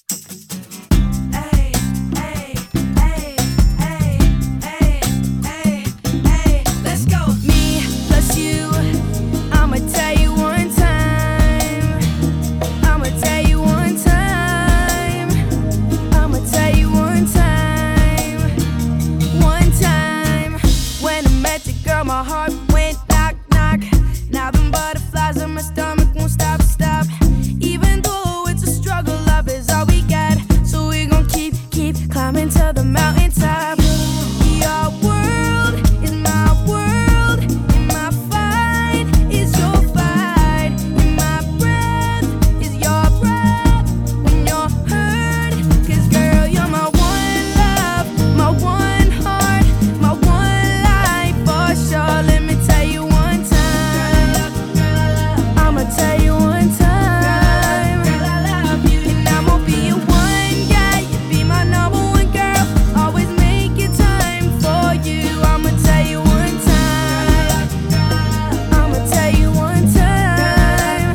Ay, ay, ay, ay, ay, ay, ay. Let's go. Me plus you. I'ma tell you one time. I'ma tell you one time. I'ma tell you one time. One time. When I met the girl, my heart went knock, knock. Now them butterflies in my stomach won't stop, stop. Even though it's a struggle, love is all we got. So we gon' keep climbing to the mountaintop. Your world is my world, and my fight is your fight, and my breath is your breath when you're hurt. 'Cause girl, you're my one love, my one heart, my one life for sure. Let me tell you one time. I'ma tell you one time. And I'm gonna be your one guy. You be my number one girl. Always making time for you. I'ma tell you one time. I'ma tell you one time.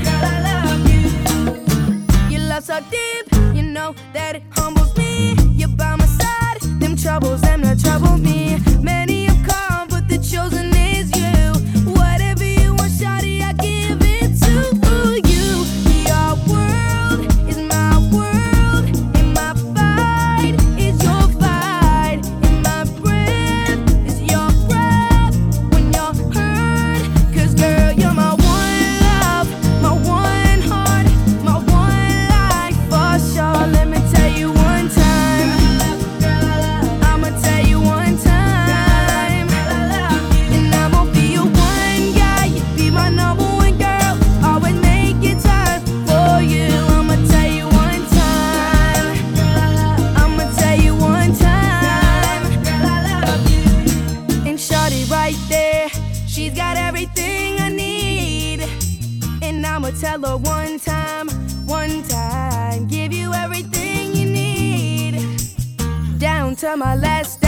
Your love so deep, you know that it humbles me. You're by my side, them troubles, them not trouble me. Many have come, but the chosen is you. Whatever you want, shawty, I give it to you. Your world is my world, and my fight is your fight, and my breath is your breath when you're hurt. 'Cause girl, you're my one love, my one heart, my one life for sure. Let me tell you one time. I'ma tell you one time. And I'm gonna be your one guy. You be my number one girl. Always making time for you. I'ma tell you one time. I'ma tell you one time. And shorty right there, she's got everything I need. And I'ma tell her one time, one time. Give you everything you need, down to my last